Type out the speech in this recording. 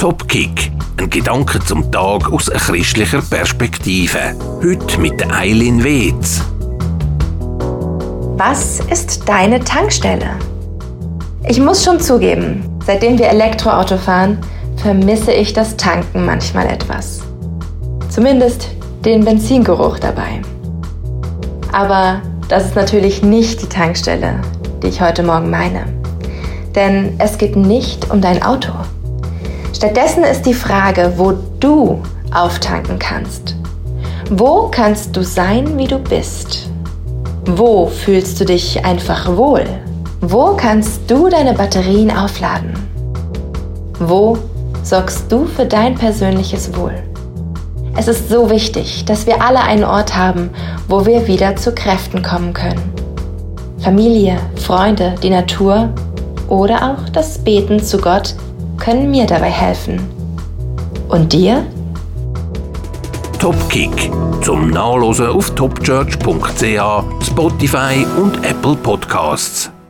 Topkick. Ein Gedanke zum Tag aus einer christlicher Perspektive. Heute mit der Eileen Wetz. Was ist deine Tankstelle? Ich muss schon zugeben, seitdem wir Elektroauto fahren, vermisse ich das Tanken manchmal etwas. Zumindest den Benzingeruch dabei. Aber das ist natürlich nicht die Tankstelle, die ich heute Morgen meine. Denn es geht nicht um dein Auto. Stattdessen ist die Frage, wo du auftanken kannst. Wo kannst du sein, wie du bist? Wo fühlst du dich einfach wohl? Wo kannst du deine Batterien aufladen? Wo sorgst du für dein persönliches Wohl? Es ist so wichtig, dass wir alle einen Ort haben, wo wir wieder zu Kräften kommen können. Familie, Freunde, die Natur oder auch das Beten zu Gott können mir dabei helfen. Und dir? Topkick. Zum Nachlesen auf topchurch.ch, Spotify und Apple Podcasts.